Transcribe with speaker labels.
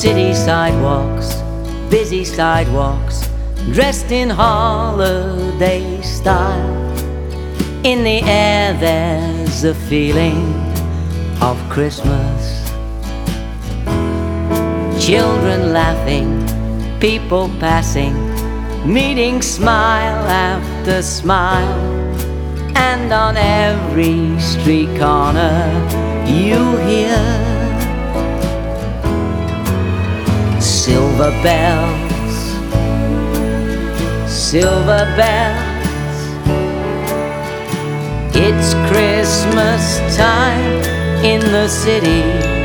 Speaker 1: City sidewalks, busy sidewalks, dressed in holiday style. In the air there's a feeling of Christmas. Children laughing, people passing, meeting smile after smile. And on every street corner you hear silver bells, silver bells. It's Christmas time in the city.